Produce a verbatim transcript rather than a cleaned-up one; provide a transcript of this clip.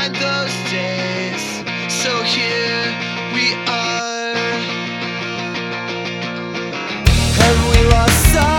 find those days. So here we are. Have we lost sight?